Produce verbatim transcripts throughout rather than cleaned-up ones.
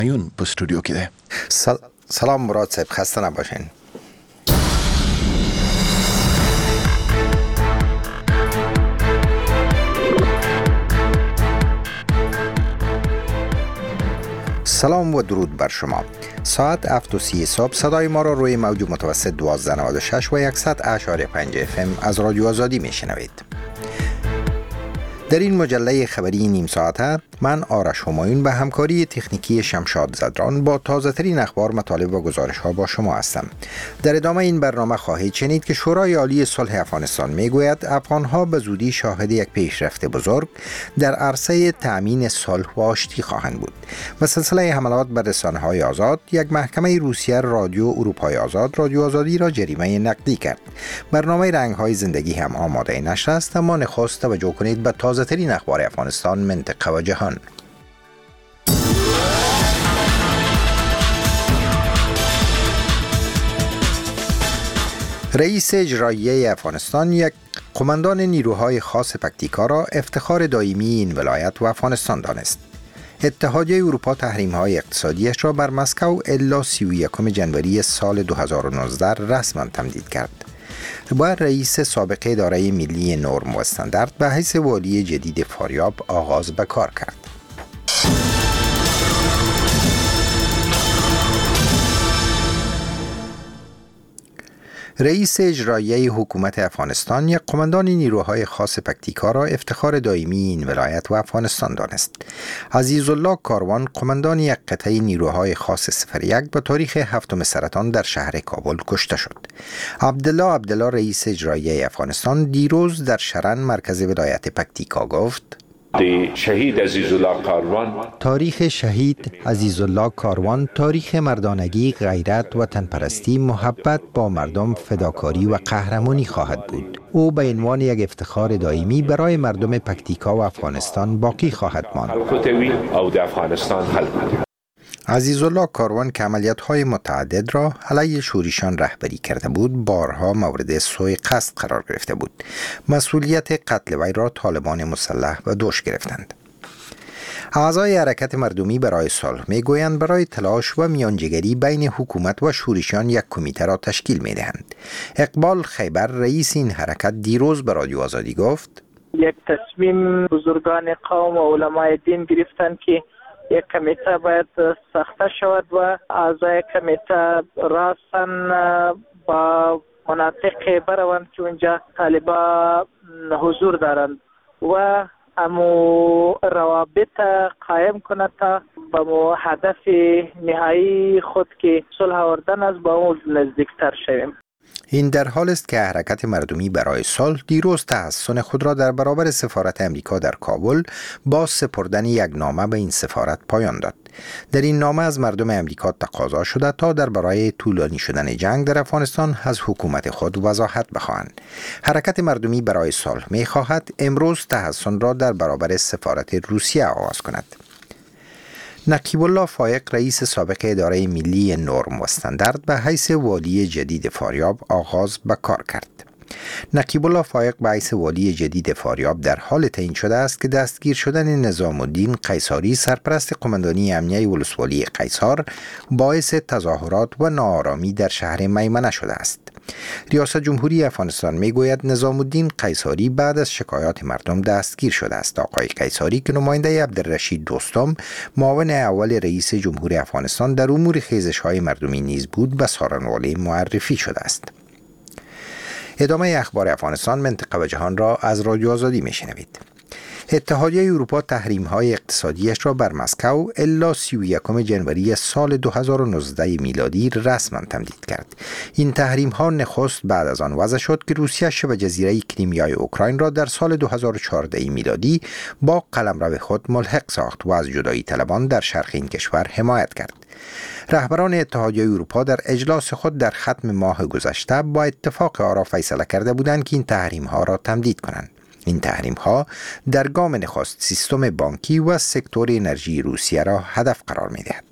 همایون په استودیو کې ده. سل... سلام مراد صاحب، خسته نباشین. سلام و درود بر شما. ساعت هفت و سی صبح صدای ما را روی موج متوسط دوازده نود و شش و صد اشاری پنج اف ام از رادیو آزادی میشنوید. در این مجله خبری نیم ساعته من آرش همایون به همکاری تکنیکی شمشاد زدران با تازه ترین اخبار، مطالب و گزارش ها با شما هستم. در ادامه این برنامه خواهید شنید که شورای عالی صلح افغانستان میگوید افغان ها به زودی شاهد یک پیشرفت بزرگ در عرصه تأمین صلح و آشتی خواهند بود. و سلسله حملات بر رسانه های آزاد، یک محکمه روسیه رادیو اروپای آزاد رادیو آزادی را جریمه نقدی کرد. برنامه رنگ های زندگی هم آماده نشر است، اما نخست توجه کنید به تازه ترین اخبار افغانستان، منطقه و جهان. رئیس اجرایی افغانستان یک قماندان نیروهای خاص پکتیکا را افتخار دائمی این ولایت و افغانستان دانست. اتحادیه اروپا تحریم‌های اقتصادیش را بر مسکو الا سی و یکم ژانویه سال دو هزار و نوزده رسما تمدید کرد. با رئیس سابق اداره ملی نرم و استاندارد به حیث والی جدید فاریاب آغاز به کار کرد. رئیس اجرایی حکومت افغانستان یک قماندان نیروهای خاص پکتیکا را افتخار دائمی این ولایت و افغانستان دانست. عزیزالله کاروان، قماندان یک قطعه نیروهای خاص صفر یک، به تاریخ هفتم سرطان در شهر کابل کشته شد. عبدالله عبدالله، رئیس اجرایی افغانستان، دیروز در شرن، مرکز ولایت پکتیکا گفت: شهید عزیزالله کاروان تاریخ شهید عزیزالله کاروان تاریخ مردانگی، غیرت و تنپرستی، محبت با مردم، فداکاری و قهرمانی خواهد بود. او به عنوان یک افتخار دائمی برای مردم پکتیکا و افغانستان باقی خواهد ماند. عزیزالله کاروان که عملیات‌های متعدد را علیه شوریشان رهبری کرده بود، بارها مورد سوء قصد قرار گرفته بود. مسئولیت قتل وی را طالبان مسلح به دوش گرفتند. اعضای حرکت مردمی برای صلح میگویند برای تلاش و میانجیگری بین حکومت و شوریشان یک کمیته را تشکیل میدهند. اقبال خیبر، رئیس این حرکت، دیروز به رادیو آزادی گفت: یک تصمیم بزرگان قوم و علمای دین گرفتند که یک کمیته باید ساخته شود و اعضای کمیته راستن با مناطق بروند که اونجا طالبا حضور دارند و امو روابط قایم کنند تا به مو هدف نهایی خود که صلح آوردن است با اون نزدیکتر شویم. این در حال است که حرکت مردمی برای صلح دیروز تحسن خود را در برابر سفارت امریکا در کابل با سپردن یک نامه به این سفارت پایان داد. در این نامه از مردم امریکا تقاضا شده تا در برای طولانی شدن جنگ در افغانستان از حکومت خود وضاحت بخواهند. حرکت مردمی برای صلح می خواهد امروز تحسن را در برابر سفارت روسیه آغاز کند. نقیب الله فایق، رئیس سابق اداره ملی نرم و استاندارد، به حیث والی جدید فاریاب آغاز به کار کرد. نقیب الله فایق به حیث والی جدید فاریاب در حال تعیین شده است که دستگیر شدن نظام الدین قیصاری، سرپرست قماندانی امنیه ولسوالی قیصار، باعث تظاهرات و ناآرامی در شهر میمنه شده است. ریاست جمهوری افغانستان میگوید نظام الدین قیصاری بعد از شکایات مردم دستگیر شده است. آقای قیصاری که نماینده عبدالرشید دوستم، معاون اول رئیس جمهور افغانستان در امور خیزش‌های مردمی نیز بود، به سارنوالی معرفی شده است. ادامه اخبار افغانستان، منطقه و جهان را از رادیو آزادی میشنوید. اتحادیه اروپا تحریم‌های اقتصادیش را بر مسکو الا سی و یکم ژانویه سال دو هزار و نوزده میلادی رسما تمدید کرد. این تحریم‌ها نخست بعد از آن وضع شد که روسیه شبه جزیره کریمیای اوکراین را در سال دو هزار و چهارده میلادی با قلمرو خود ملحق ساخت و از جدایی طلبان در شرق این کشور حمایت کرد. رهبران اتحادیه اروپا در اجلاس خود در ختم ماه گذشته با اتفاق آرا فیصله کرده بودند که این تحریم‌ها را تمدید کنند. این تحریم‌ها در گام نخست سیستم بانکی و سکتور انرژی روسیه را هدف قرار می‌دهد.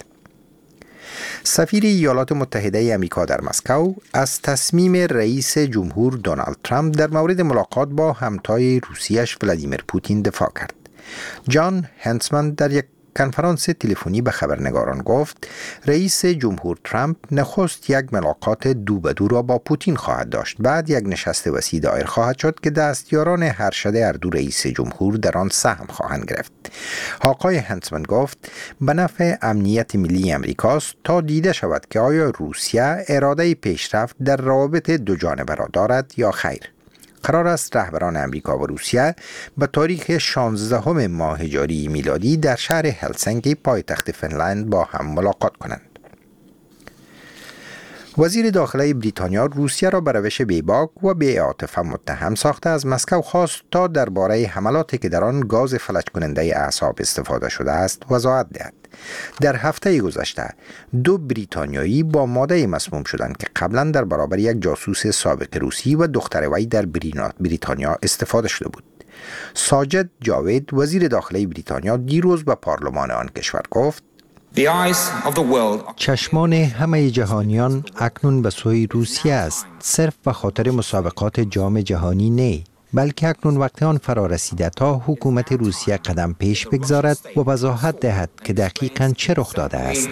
سفیر ایالات متحده آمریکا در مسکو از تصمیم رئیس جمهور دونالد ترامپ در مورد ملاقات با همتای روسیه‌اش ولادیمیر پوتین دفاع کرد. جان هنسمن در یک کنفرانس تلفنی به خبرنگاران گفت رئیس جمهور ترامپ نخست یک ملاقات دو به دو را با پوتین خواهد داشت. بعد یک نشست وسیع دایر خواهد شد که دستیاران هر شده هر دو رئیس جمهور در آن سهم خواهند گرفت. آقای هنسمن گفت به نفع امنیت ملی امریکاست تا دیده شود که آیا روسیه اراده پیشرفت در روابط دو جانبه را دارد یا خیر. قرار است رهبران امریکا و روسیه به تاریخ شانزدهم ماه جاری میلادی در شهر هلسینکی پایتخت فنلند با هم ملاقات کنند. وزیر داخلی بریتانیا روسیه را به روش بیباک و بی‌عاطفه متهم ساخته از مسکو خواست تا درباره حملاتی که در آن گاز فلج کننده اعصاب استفاده شده است وضاحت دهد. در هفته گذشته دو بریتانیایی با ماده مسموم شدند که قبلا در برابر یک جاسوس سابق روسی و دختر وی در بریتانیا استفاده شده بود. ساجد جاوید وزیر داخلی بریتانیا دیروز به پارلمان آن کشور گفت چشمان همه جهانیان اکنون به سوی روسیه است، صرف به خاطر مسابقات جام جهانی نه، بلکه اکنون وقت آن فرا رسیده تا حکومت روسیه قدم پیش بگذارد و وضاحت دهد که دقیقاً چه رخ داده است.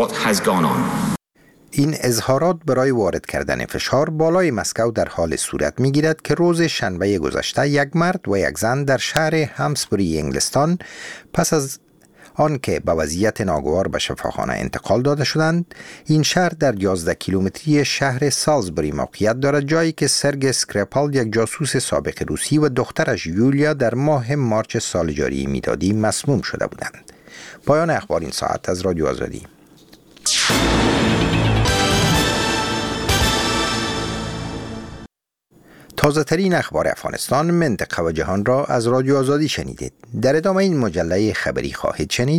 این اظهارات برای وارد کردن فشار بالای مسکو در حال صورت می‌گیرد که روز شنبه گذشته یک مرد و یک زن در شهر همسبری انگلستان پس از آنکه به وضعیت ناگوار به شفاخانه انتقال داده شدند. این شهر در یازده کیلومتری شهر سالزبری موقعیت دارد، جایی که سرگ اسکریپال یک جاسوس سابق روسی و دخترش یولیا در ماه مارچ سال جاری میلادی مسموم شده بودند. پایان اخبار این ساعت از رادیو آزادی. تازه ترین اخبار افغانستان، منطقه و جهان را از رادیو آزادی شنیدید. در ادامه این مجله خبری خواهید شنید: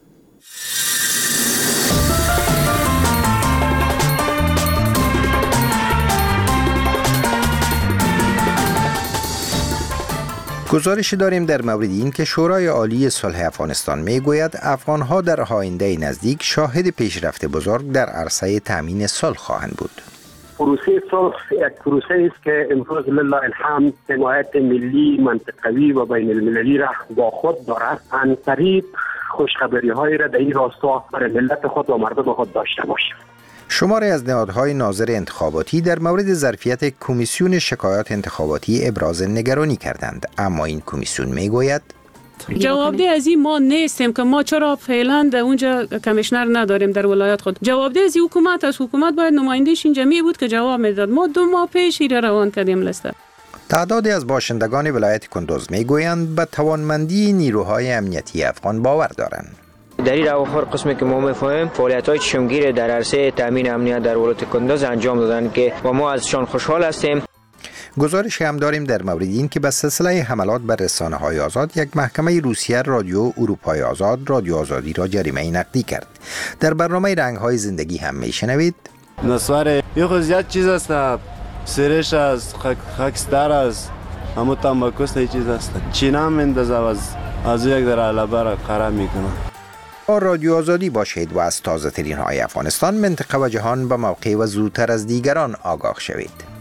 گزارش داریم در مورد این که شورای عالی صلح افغانستان می گوید افغانها در آینده نزدیک شاهد پیشرفت بزرگ در عرصه تامین صلح خواهند بود. پروسه صلح یک پروسه است که امروز لله الحمد حمایت ملی، منطقوی و بین المللی را با خود دارد. عن طریق خوشخبری های را در این راستا برای ملت خود و مردم خود داشته باشد. شماری از نهادهای ناظر انتخاباتی در مورد ظرفیت کمیسیون شکایات انتخاباتی ابراز نگرانی کردند، اما این کمیسیون میگوید جوابده از این ما نیستیم که ما چرا فعلا در اونجا کمیشنر نداریم در ولایت خود. جوابده از این حکومت است. حکومت باید نمایندهش اینجا می بود که جواب میداد. ما دو ماه پیش ایره روان کردیم لسته. تعدادی از باشندگان ولایت کندوز میگویند به توانمندی نیروهای امنیتی افغان باور دارند. در این اواخر قسمی که ما میفهمیم فعالیت‌های چشمگیر در عرصه تامین امنیت در ولایت کندوز انجام دادن که و ما ازشان خوشحال هستیم. گزارش هم داریم در مورد این که به سلسله حملات بر رسانه‌های آزاد یک محکمه روسیه رادیو اروپای آزاد رادیو آزادی را جریمه نقدی کرد. در برنامه رنگ‌های زندگی هم میشنوید نسواره یه خود زیاد چیز است، سرش است، خاکستر است، همون تنباکوست هیچ چیز است. چین هم اندازه از از یک در علبه را قرار میکنه. با رادیو آزادی باشید و از تازه ترین های افغانستان، منطقه و جهان به موقع و زودتر از دیگران آگاه شوید.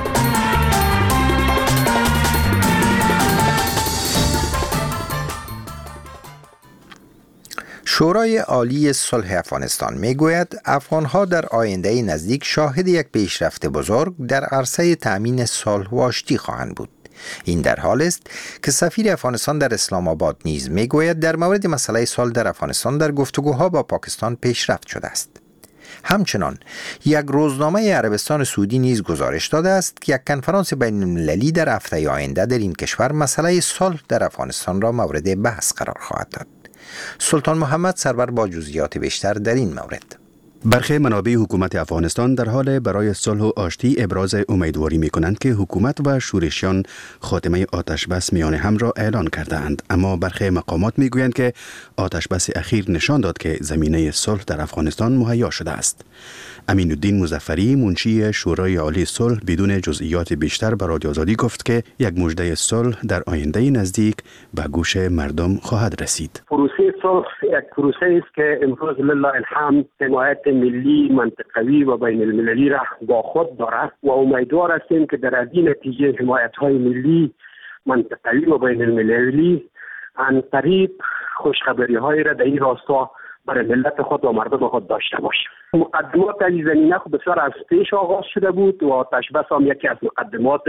شورای عالی صلح افغانستان میگوید افغانها در آینده نزدیک شاهد یک پیشرفت بزرگ در عرصه تأمین صلح و آشتی خواهند بود. این در حال است که سفیر افغانستان در اسلام آباد نیز میگوید در مورد مسئله صلح در افغانستان در گفتگوها با پاکستان پیشرفت شده است. همچنان یک روزنامه عربستان سعودی نیز گزارش داده است که یک کنفرانس بین المللی در هفته آینده در این کشور مسئله صلح در افغانستان را مورد بحث قرار خواهد داد. سلطان محمد سرور با جزئیات بیشتر در این مورد. برخی منابع حکومت افغانستان در حال برای صلح و آشتی ابراز امیدواری می کنند که حکومت و شورشیان خاتمه آتش بس میان هم را اعلان کرده اند، اما برخی مقامات می گویند که آتش بس اخیر نشان داد که زمینه صلح در افغانستان مهیا شده است. امین الدین مظفری منشی شورای عالی صلح بدون جزئیات بیشتر به رادیو آزادی گفت که یک مژده صلح در آینده نزدیک به گوش مردم خواهد رسید. پروسه صلح یک پروسه است که امروز لله الحمد حمایت ملی، منطقوی و بین المللی را با خود دارد و امیدوار هستیم که در این نتیجه حمایت های ملی، منطقوی و بین المللی عن طریق خوشخبری های را در این راستا برای ملت خود و مردم خود داشته باشیم. مقدمات از زمینه خود بسیار از پیش آغاز شده بود و آتش بس هم یکی از مقدمات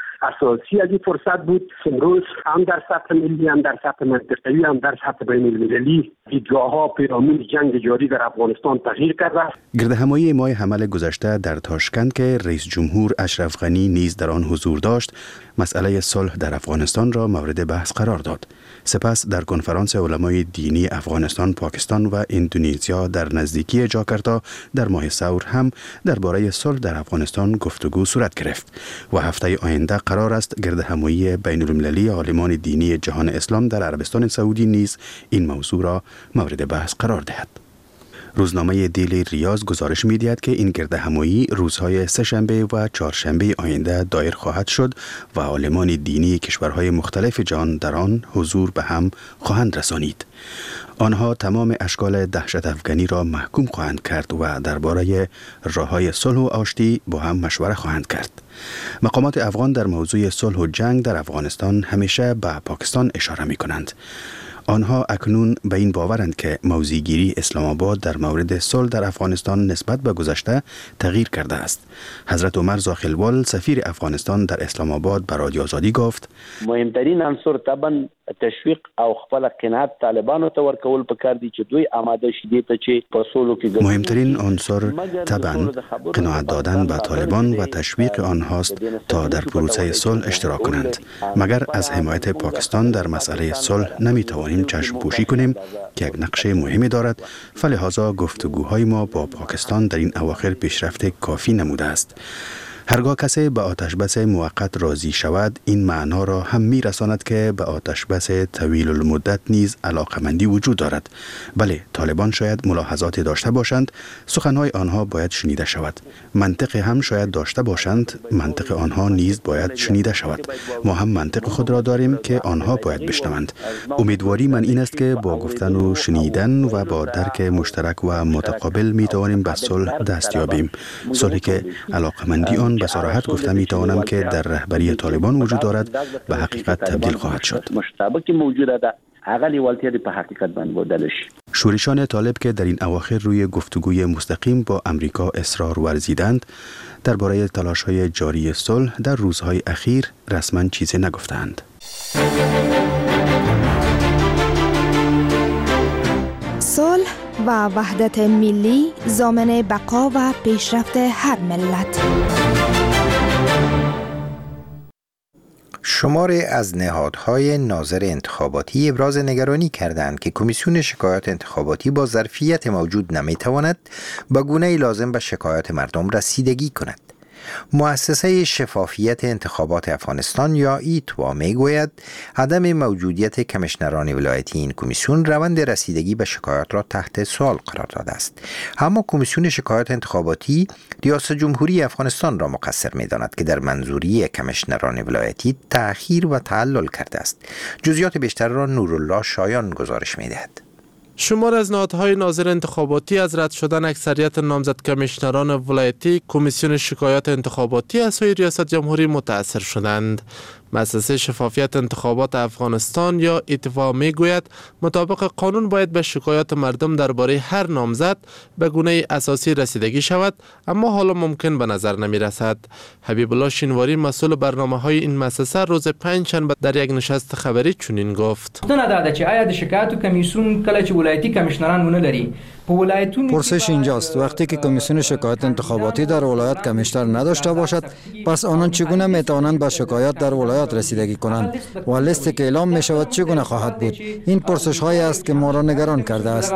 اساسی از این فرصت بود. امروز هم در سطح ملی، هم در سطح منطقه‌ای، هم در سطح بین المللی دیدگاه‌ها پیرامون جنگ جاری در افغانستان تغییر کرده است. گردهمایی ماه حمل گذشته در تاشکند که رئیس جمهور اشرف غنی نیز در آن حضور داشت، مسئله صلح در افغانستان را مورد بحث قرار داد. سپس در کنفرانس علمای دینی افغانستان، پاکستان و اندونزیا در نزدیکی جاکارتا در ماه ثور هم درباره صلح در افغانستان گفتگو صورت گرفت و هفته آینده قرار است گردهمایی بین المللی عالمان دینی جهان اسلام در عربستان سعودی نیز این موضوع را مورد بحث قرار دهد. روزنامه دیلی ریاض گزارش می‌دهد که این گردهمایی روزهای سه‌شنبه و چهارشنبه آینده دایر خواهد شد و عالمان دینی کشورهای مختلف جهان در آن حضور به هم خواهند رسانید. آنها تمام اشکال دهشت افغانی را محکوم خواهند کرد و درباره راه‌های صلح و آشتی با هم مشوره خواهند کرد. مقامات افغان در موضوع صلح و جنگ در افغانستان همیشه به پاکستان اشاره می‌کنند. آنها اکنون به این باورند که موضع‌گیری اسلام آباد در مورد صلح در افغانستان نسبت به گذشته تغییر کرده است. حضرت عمر زاخلوال سفیر افغانستان در اسلام آباد به رادیو آزادی گفت: مهمترین عنصر طبعا تشویق او خپل قناعت طالبانو ته ورکول پکار دي چې دوی آماده شي ته چې په سولو کې مهمترین عنصر طبعا قناعت دادن به طالبان و تشویق آنهاست تا در پروسه صلح اشتراک کنند. مگر از حمایت پاکستان در مسئله صلح نمیتوانیم چشم پوشی کنیم که یک نقش مهمی دارد. فلهذا گفتگوهای ما با پاکستان در این اواخر پیشرفت کافی نموده است. هرگاه کسی به آتشبس موقت راضی شود، این معنا را هم می رساند که به آتشبس طویل المدت نیز علاقمندی وجود دارد. بله، طالبان شاید ملاحظات داشته باشند، سخنهای آنها باید شنیده شود. منطق هم شاید داشته باشند، منطق آنها نیز باید شنیده شود. ما هم منطق خود را داریم که آنها باید بشنوند. امیدواری من این است که با گفتن و شنیدن و با درک مشترک و متقابل می توانیم به صلح دست یابیم. صلحی که علاقمندی آن به صراحت گفتم می توانم که در رهبری طالبان وجود دارد به حقیقت تبدیل خواهد شد. شورشان طالب که در این اواخر روی گفتگوی مستقیم با امریکا اصرار ورزیدند، درباره تلاش‌های جاری صلح در روزهای اخیر رسما چیزی نگفتند. صلح و وحدت ملی ضامن بقا و پیشرفت هر ملت. شماری از نهادهای ناظر انتخاباتی ابراز نگرانی کردند که کمیسیون شکایات انتخاباتی با ظرفیت موجود نمیتواند به گونه‌ای لازم به شکایات مردم رسیدگی کند. مؤسسه شفافیت انتخابات افغانستان یا ایتوا میگوید عدم موجودیت کمیشنران ولایتی این کمیسیون روند رسیدگی به شکایات را تحت سوال قرار داده است. اما کمیسیون شکایات انتخاباتی ریاست جمهوری افغانستان را مقصر می‌داند که در منظوری کمیشنران ولایتی تأخیر و تعلل کرده است. جزئیات بیشتر را نورالله شایان گزارش می‌دهد. شمار از نهادهای ناظر انتخاباتی از رد شدن اکثریت نامزد کمیشنران ولایتی کمیسیون شکایات انتخاباتی از سوی ریاست جمهوری متاثر شدند. مؤسسه شفافیت انتخابات افغانستان یا ایتوا میگوید مطابق قانون باید به شکایات مردم درباره هر نامزد به گونه اساسی رسیدگی شود، اما حالا ممکن به نظر نمی رسد. حبیب الله شینواری مسئول برنامه‌های این مؤسسه روز پنجشنبه در یک نشست خبری چنین گفت: نه چې آیا د شکایاتو کمیسیون کله چې ولایتي کمیشنران ونه پرسش اینجاست وقتی که کمیسیون شکایات انتخاباتی در ولایت کمیشنر نداشته باشد، پس آنان چگونه می توانند به شکایات در ولایت رسیدگی کنند و لیستی که اعلام می شود چگونه خواهد بود؟ این پرسش هایی است که ما را نگران کرده است.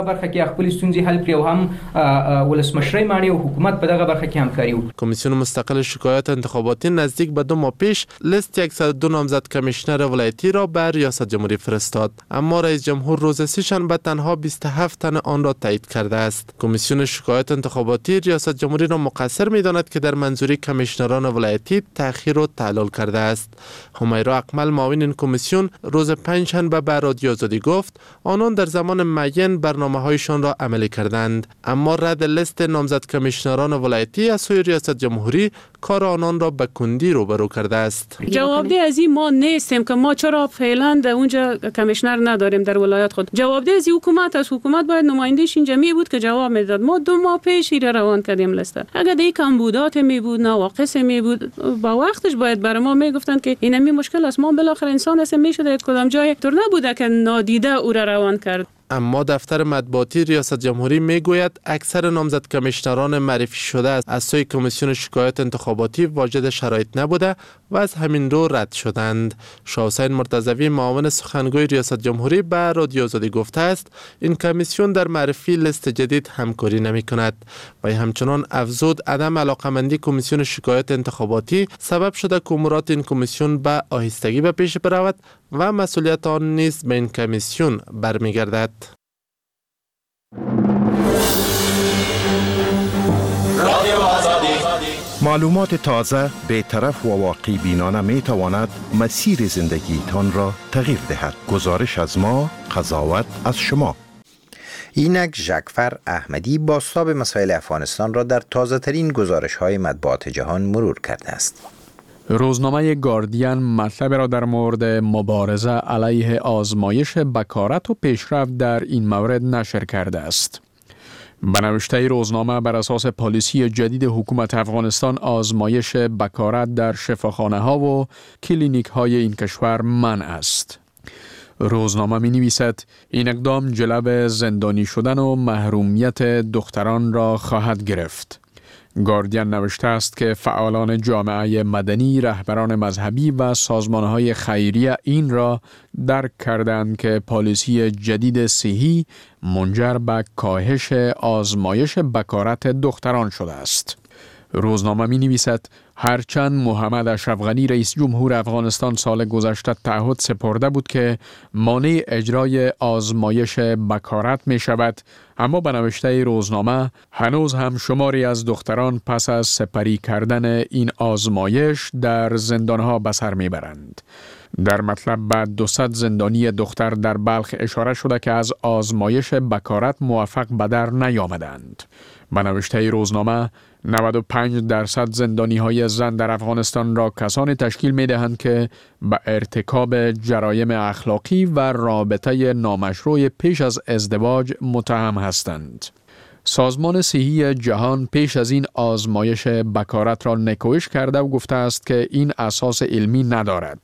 کمیسیون مستقل شکایات انتخاباتی نزدیک به دو ماه پیش لیست صد و دو نامزد کمیشنر ولایتی را به ریاست جمهوری فرستاد، اما رئیس جمهور روز سه‌شنبه تنها بیست و هفت تن آن را تایید کرد. کرده است. کمیسیون شکایات انتخاباتی ریاست جمهوری را مقصر می‌داند که در منظوری کمیشنران ولایتی تأخیر و تعلل کرده است. همیرا اکمل معاون این کمیسیون روز پنجشنبه به رادیو آزادی گفت آنان در زمان معین برنامه‌هایشان را عملی کردند، اما رد لیست نامزد کمیشنران ولایتی از سوی ریاست جمهوری کار آنان را به کندی روبرو کرده است. جوابده از این ما نیستیم که ما چرا فعلا در اونجا کمیشنر نداریم در ولایت خود. جوابده از این حکومت است. حکومت باید نمایندهش اینجا می بود که جواب میداد. ما دو ماه پیش ایره روان کردیم لیست. اگر دیگه کمبودات می بود، نواقص می بود، با وقتش باید برای ما میگفتن که این می مشکل است. ما بالاخره انسان هستیم، میشده کدام جای طور نبوده که نادیده او را روان کرد. اما دفتر مطبوعاتی ریاست جمهوری میگوید اکثر نامزد کمیشنران معرفی شده از سوی کمیسیون شکایات انتخاباتی واجد شرایط نبوده و از همین رو رد شدند. شاه حسین مرتضوی معاون سخنگوی ریاست جمهوری به رادیو آزادی گفته است این کمیسیون در معرفی لیست جدید همکاری نمی کند و همچنان افزود عدم علاقمندی کمیسیون شکایات انتخاباتی سبب شده که امورات این کمیسیون به آهستگی به پیش برود و مسئولیت آن نیز به این کمیسیون برمیگردد. معلومات تازه، بی‌طرف و واقع بینانه می تواند مسیر زندگیتان را تغییر دهد. گزارش از ما، قضاوت از شما. اینک ژکفر احمدی بازتاب مسائل افغانستان را در تازه ترین گزارش های مطبوعات جهان مرور کرده است. روزنامه گاردین مطلب را در مورد مبارزه علیه آزمایش بکارت و پیشرفت در این مورد نشر کرده است. به نوشته روزنامه بر اساس پالیسی جدید حکومت افغانستان آزمایش بکارت در شفاخانه ها و کلینیک های این کشور منع است. روزنامه می نویسد این اقدام جلب زندانی شدن و محرومیت دختران را خواهد گرفت. گاردین نوشته است که فعالان جامعه مدنی، رهبران مذهبی و سازمانهای خیریه این را درک کردند که پالیسی جدید صحی منجر به کاهش آزمایش بکارت دختران شده است. روزنامه می نویسد هرچند محمد اشرف غنی رئیس جمهور افغانستان سال گذشته تعهد سپرده بود که مانع اجرای آزمایش بکارت می شود، اما به نوشته روزنامه هنوز هم شماری از دختران پس از سپری کردن این آزمایش در زندانها به سر می برند. در مطلب به دوصد زندانی دختر در بلخ اشاره شده که از آزمایش بکارت موفق به در نیامدند. به نوشته روزنامه نود و پنج درصد زندانی های زن در افغانستان را کسانی تشکیل می دهند که به ارتکاب جرایم اخلاقی و رابطه نامشروع پیش از ازدواج متهم هستند. سازمان صحی جهان پیش از این آزمایش بکارت را نکوهش کرده و گفته است که این اساس علمی ندارد.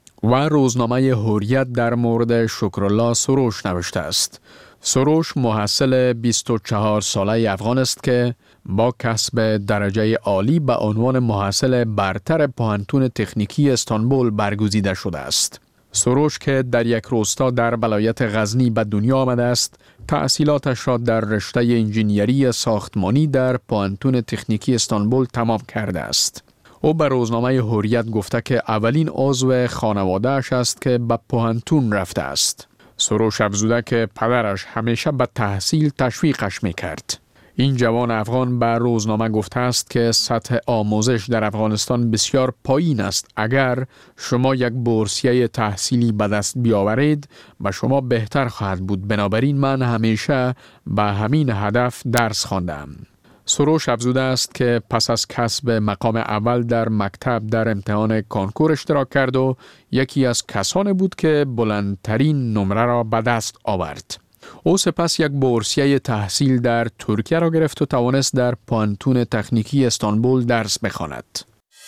و روزنامه حریت در مورد شکرالله سروش نوشته است. سروش محصل بیست و چهار ساله افغان است که با کسب درجه عالی به عنوان محصل برتر پوهنتون تکنیکی استانبول برگزیده شده است. سروش که در یک روستا در ولایت غزنی به دنیا آمده است، تحصیلاتش را در رشته انجینیری ساختمانی در پوهنتون تکنیکی استانبول تمام کرده است. او به روزنامه حریت گفته که اولین عضو خانواده‌اش است که به پوهنتون رفته است. سروش افزوده که پدرش همیشه به تحصیل تشویقش میکرد. این جوان افغان به روزنامه گفته است که سطح آموزش در افغانستان بسیار پایین است. اگر شما یک بورسیه تحصیلی به دست بیاورید به شما بهتر خواهد بود. بنابراین من همیشه به همین هدف درس خواندم. سروش افزوده است که پس از کسب مقام اول در مکتب در امتحان کنکور اشتراک کرد و یکی از کسانی بود که بلندترین نمره را به دست آورد. او سپس یک بورسیه تحصیل در ترکیه را گرفت و توانست در پوهنتون تکنیکی استانبول درس بخواند.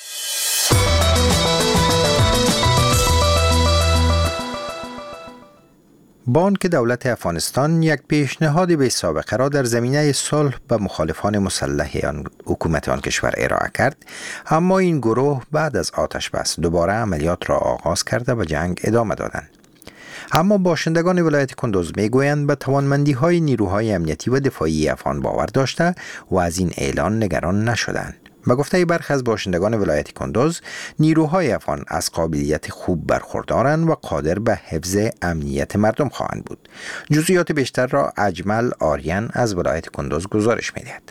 بانک دولت افغانستان یک پیشنهاد به سابقه را در زمینه صلح به مخالفان مسلح آن حکومت آن کشور ارائه کرد، اما این گروه بعد از آتش بس دوباره عملیات را آغاز کرده و جنگ ادامه دادند. اما باشندگان ولایت کندوز میگویند به توانمندی های نیروهای امنیتی و دفاعی افغان باور داشته و از این اعلان نگران نشدند. به گفته برخی از باشندگان ولایت کندوز، نیروهای افغان از قابلیت خوب برخوردارند و قادر به حفظ امنیت مردم خواهند بود. جزئیات بیشتر را اجمل آریان از ولایت کندوز گزارش می‌دهد.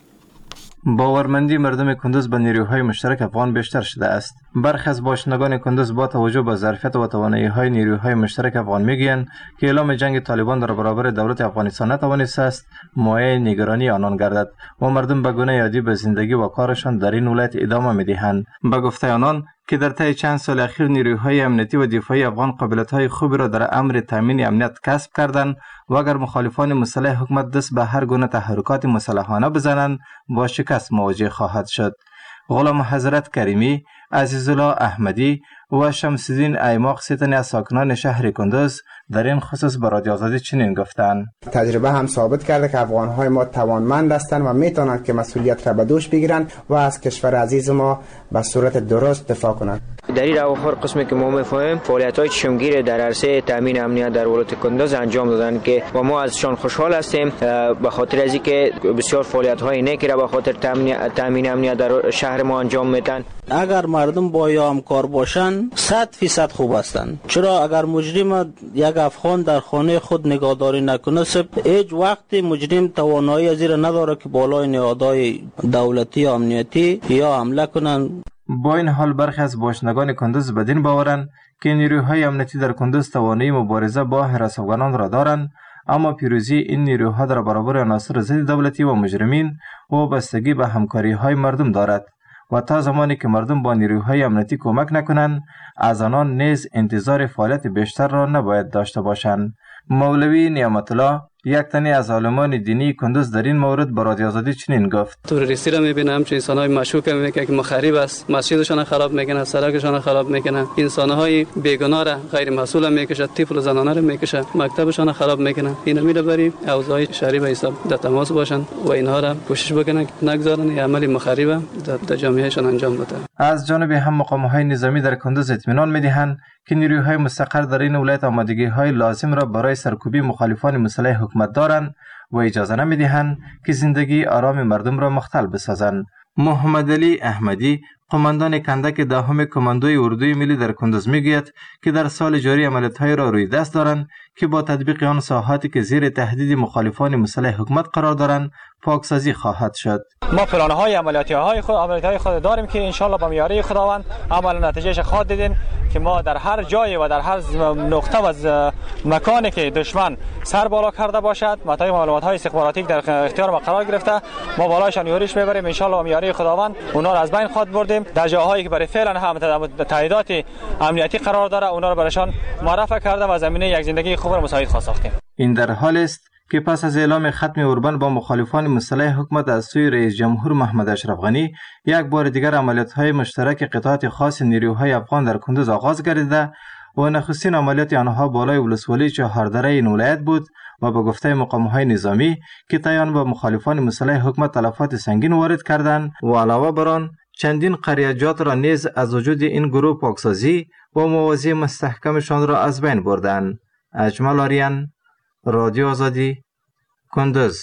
باورمندی مردم کندوز به نیروهای مشترک افغان بیشتر شده است. برخی از باشندگان کندوز با توجه به ظرفیت و توانایی‌های نیروهای مشترک افغان میگویند که اعلام جنگ طالبان در برابر دولت افغانستان نتوانسته است مایه نگرانی آنان گردد و مردم به گونه عادی به زندگی و کارشان در این ولایت ادامه می‌دهند. به گفته آنان که در طی چند سال اخیر نیروهای امنیتی و دفاعی افغان قابلیت‌های خوبی را در امر تامین امنیت کسب کردند و اگر مخالفان مسلح حکومت دست به هر گونه تحرکات مسلحانه بزنند با شکست مواجه خواهد شد. غلام حضرت کریمی، عزیزالله احمدی و شمس‌الدین ایماق ستن از ساکنان شهر کندوز در این خصوص به رادیو آزادی چنین گفتند: تجربه هم ثابت کرده که افغان‌های ما توانمند هستند و میتونند که مسئولیت را به دوش بگیرند و از کشور عزیز ما به صورت درست دفاع کنند. در این اواخر قسمی که ما می‌فهمیم فعالیت‌های چشمگیر در عرصه تامین امنیت در ولایت کندوز انجام دادن که و ما ازشان خوشحال هستیم به خاطر از اینکه بسیار فعالیت‌های نیکی را به خاطر تامین امنیت در شهر ما انجام میدن. اگر مردم با یا همکار باشن صد فیصد خوب هستند. چرا اگر مجرم یک افغان در خانه خود نگهداری نکنه هیچ وقت مجرم توانایی از این نداره که بالای نهادهای دولتی امنیتی یا حمله کنن. با این حال برخی از باشندگان کندوز بدین باورند که نیروهای امنیتی در کندوز توانایی مبارزه با هراس‌افغانان را دارند، اما پیروزی این نیروها در برابر عناصر ضد دولتی و مجرمین وابستگی به همکاری‌های مردم دارد و تا زمانی که مردم با نیروهای امنیتی کمک نکنند از آنان نیز انتظار فعالیت بیشتر را نباید داشته باشند. مولوی نعمت الله یک تنی از عالمان دینی کندوز در این مورد به رادیو آزادی چنین گفت: تروریستی را میبینم چه انسان‌های مشکوک میگه که مخرب است، مسجدشان خراب میکنه، سرکشان خراب میکنه، انسان‌های بیگناه را غیر مسئول میکشه، طفل و زنانه را میکشه، مکتبشان خراب میکنه. این میره بری اوضاع شریف حساب در تماس باشن و اینها را کوشش بکنن که نگذارن این عمل مخرب در جامعهشان انجام بده. از جانب هم مقام‌های نظامی در کندوز اطمینان میدهند که نیروهای مستقر در این ولایت آمادگی‌های لازم را برای سرکوبی مخالفان مسلح حکومت دارند و اجازه نمی‌دهند که زندگی آرام مردم را مختل بسازند. محمد علی احمدی، قماندان کندک دهم کماندوی اردوی ملی در کندوز میگوید که در سال جاری عملیات‌های را روی دست دارند که با تطبیق آن ساحاتی که زیر تهدید مخالفان مسلح حکومت قرار دارند پاکسازی خواهد شد. ما پلان‌های عملیاتی خود عملیات‌های خود داریم که ان شاءالله با میاری خداوند عمل نتیجهش خواهد دیدین که ما در هر جای و در هر نقطه و مکانی که دشمن سر بالا کرده باشد متای معلومات‌های استخباراتی در اختیار ما قرار گرفته ما بالایشان یوریش میبریم ان شاءالله با میاری خداوند اونا را از بین خواهد بردیم. در جاهایی که برای فعلا هم تاییدات امنیتی قرار داره اونا را برایشان معرفی کرده و زمینه یک زندگی خوب را مساعد خواهد ساختیم. این در حال است که پس از اعلام ختم اوربن با مخالفان مسلح حکومت از سوی رئیس جمهور محمد اشرف غنی یک بار دیگر عملیات‌های مشترک قطعات خاص نیروهای افغان در کندوز آغاز گردیده و نخستین عملیات آنها بالای ولسوالی چهاردره این ولایت بود و به گفته مقام‌های نظامی که تایان به مخالفان مسلح حکومت تلفات سنگین وارد کردند و علاوه بر آن چندین قریه‌جات را نیز از وجود این گروه پاکسازی و موازی مستحکمشان را از بین بردند. اجمل آریان، رادیو آزادی، کندوز.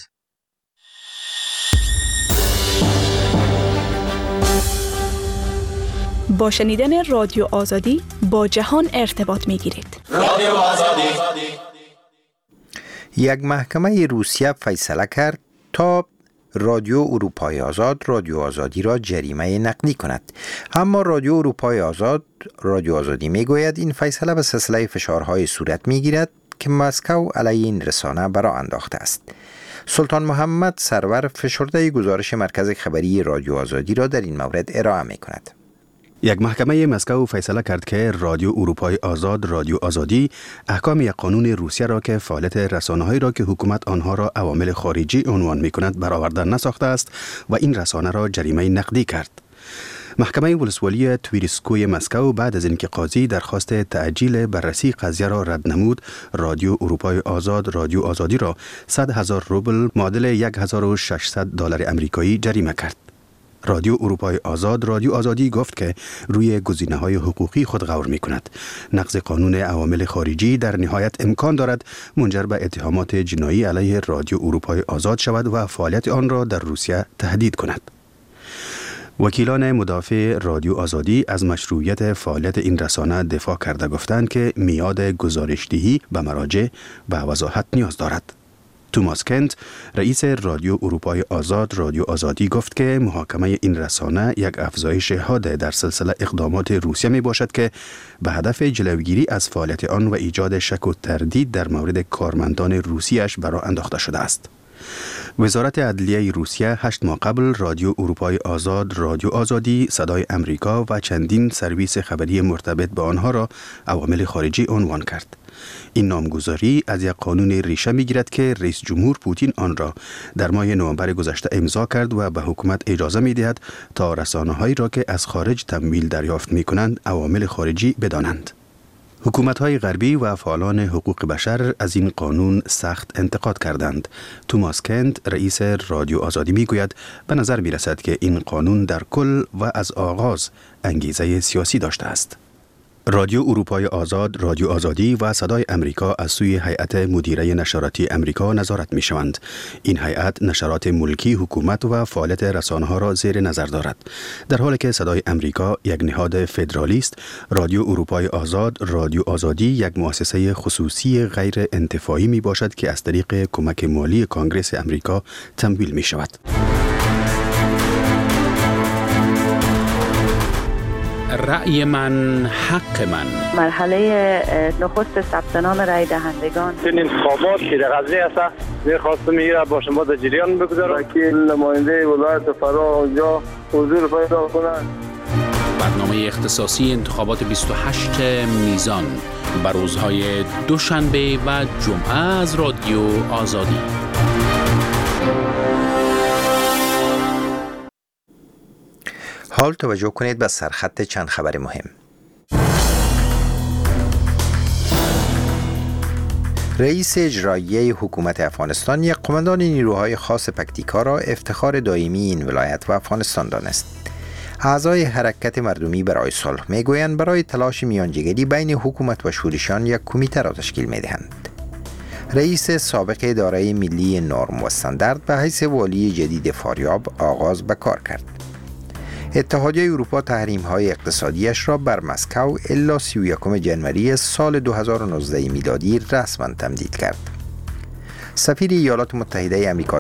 با شنیدن رادیو آزادی با جهان ارتباط می گیرید. رادیو آزادی. یک محکمه روسیه فیصله کرد تا رادیو اروپای آزاد رادیو آزادی را جریمه نقدی کند، اما رادیو اروپای آزاد رادیو آزادی می گوید این فیصله به سلسله فشارهای صورت می گیرد که مسکو علیه این رسانه برآ انداخته است. سلطان محمد سرور فشرده گزارش مرکز خبری رادیو آزادی را در این مورد ارائه می کند. یک محکمه مسکو فیصله کرد که رادیو اروپای آزاد رادیو آزادی احکام یک قانون روسیه را که فعالیت رسانه‌هایی را که حکومت آنها را عوامل خارجی عنوان می‌کند برآورده نساخته است و این رسانه را جریمه نقدی کرد. محکمه ولسوالی تویرسکوی مسکو بعد از اینکه قاضی درخواست تعجیل بررسی قضیه را رد نمود، رادیو اروپای آزاد رادیو آزادی را صد هزار روبل معادل هزار و ششصد دلار آمریکایی جریمه کرد. رادیو اروپای آزاد رادیو آزادی گفت که روی گزینه‌های حقوقی خود غور می‌کند. نقض قانون عوامل خارجی در نهایت امکان دارد منجر به اتهامات جنایی علیه رادیو اروپای آزاد شود و فعالیت آن را در روسیه تهدید کند. وکیلان مدافع رادیو آزادی از مشروعیت فعالیت این رسانه دفاع کرده گفتند که میعاد گزارشدهی به مراجع به وضاحت نیاز دارد. توماس کنت، رئیس رادیو اروپای آزاد رادیو آزادی گفت که محاکمه این رسانه یک افزایش حاد در سلسله اقدامات روسیه می باشد که به هدف جلوگیری از فعالیت آن و ایجاد شک و تردید در مورد کارمندان روسیش برآ انداخته شده است. وزارت عدلیه روسیه هشت ماه قبل رادیو اروپای آزاد رادیو آزادی، صدای امریکا و چندین سرویس خبری مرتبط به آنها را عوامل خارجی عنوان کرد. این نامگذاری از یک قانون ریشه می‌گیرد که رئیس جمهور پوتین آن را در ماه نوامبر گذشته امضا کرد و به حکومت اجازه می‌دهد تا رسانه‌هایی را که از خارج تمویل دریافت می‌کنند عوامل خارجی بدانند. حکومت‌های غربی و فعالان حقوق بشر از این قانون سخت انتقاد کردند. توماس کنت، رئیس رادیو آزادی میگوید به نظر می‌رسد که این قانون در کل و از آغاز انگیزه سیاسی داشته است. رادیو اروپای آزاد رادیو آزادی و صدای امریکا از سوی هیئت مدیره نشراتی امریکا نظارت می شوند. این هیئت نشرات ملکی حکومت و فعالیت رسانه‌ها را زیر نظر دارد. در حالی که صدای امریکا یک نهاد فدرالی است، رادیو اروپای آزاد رادیو آزادی یک مؤسسه خصوصی غیر انتفاعی می باشد که از طریق کمک مالی کنگره امریکا تمویل می شود. رأی من حق من. مرحله نخست ثبت نام رأی دهندگان. این انتخابات که در غزه است، می‌خواستم میره با شما در جریان بگذارم. وکیل نماینده ولایت فرا اونجا حضور پیدا کنند. برنامه اختصاصی انتخابات بیست و هشت میزان بر روزهای دوشنبه و جمعه از رادیو آزادی. حال توجه کنید به سرخط چند خبر مهم. رئیس اجرایی حکومت افغانستان یک قماندان نیروهای خاص پکتیکا را افتخار دائمی این ولایت و افغانستان دانست. اعضای حرکت مردمی برای صلح میگویند برای تلاش میانجیگری بین حکومت و شورشیان یک کمیته را تشکیل میدهند. رئیس سابق اداره ملی نرم و استاندارد به حیث والی جدید فاریاب آغاز به کار کرد. اتحادیه اروپا تحریم‌های اقتصادیش را بر مسکو الی سی و یکم ژانویه سال دو هزار و نوزده میلادی رسما تمدید کرد. سفیر ایالات متحده آمریکا